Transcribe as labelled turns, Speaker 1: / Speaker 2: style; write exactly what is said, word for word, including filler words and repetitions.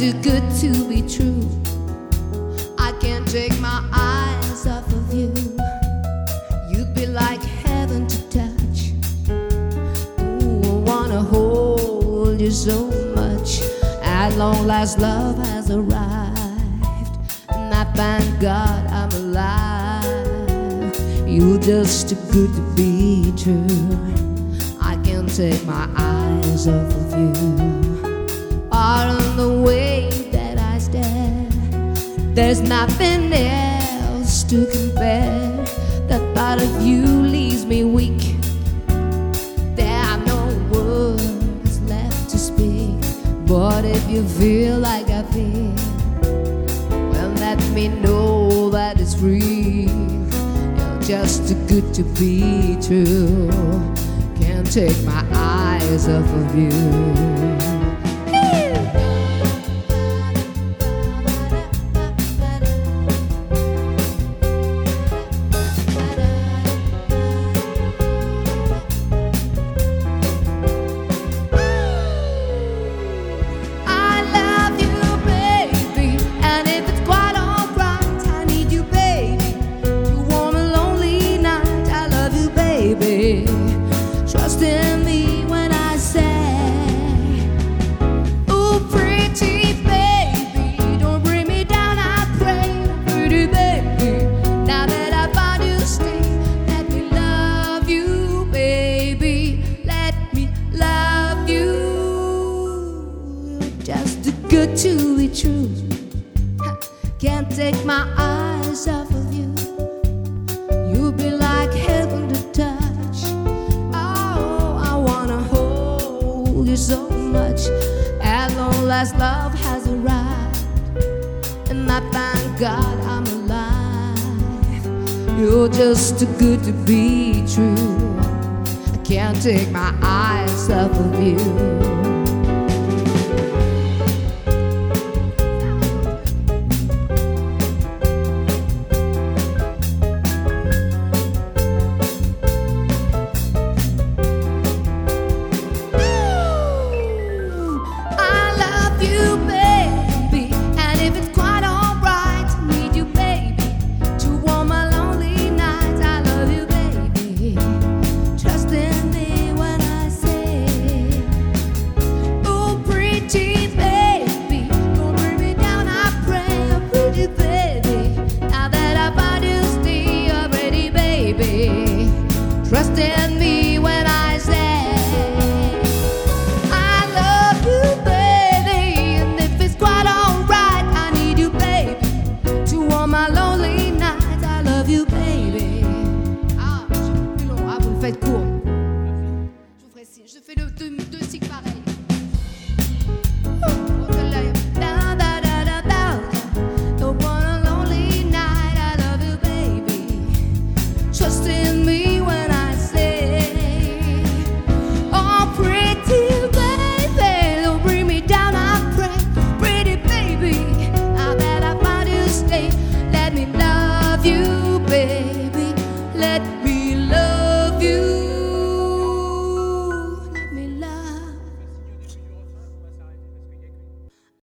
Speaker 1: too good to be true. I can't take my eyes off of you. You'd be like heaven to touch. Ooh, I wanna hold you so much. At long last, love has arrived, and I thank God I'm alive. You're just too good to be true. I can't take my eyes off of you. All in the way that I stare, there's nothing else to compare. The thought of you leaves me weak. There are no words left to speak. But if you feel like I feel, well, let me know that it's real. You're just too good to be true. Can't take my eyes off of you. Trust in me when I say, oh, pretty baby, don't bring me down, I pray. Pretty baby, now that I found you, stay. Let me love you, baby. Let me love you. Just too good to be true. Can't take my eyes off of you. You'll be like heaven to touch. So much. At long last, love has arrived, and I thank God I'm alive. You're just too good to be true. I can't take my eyes off of you.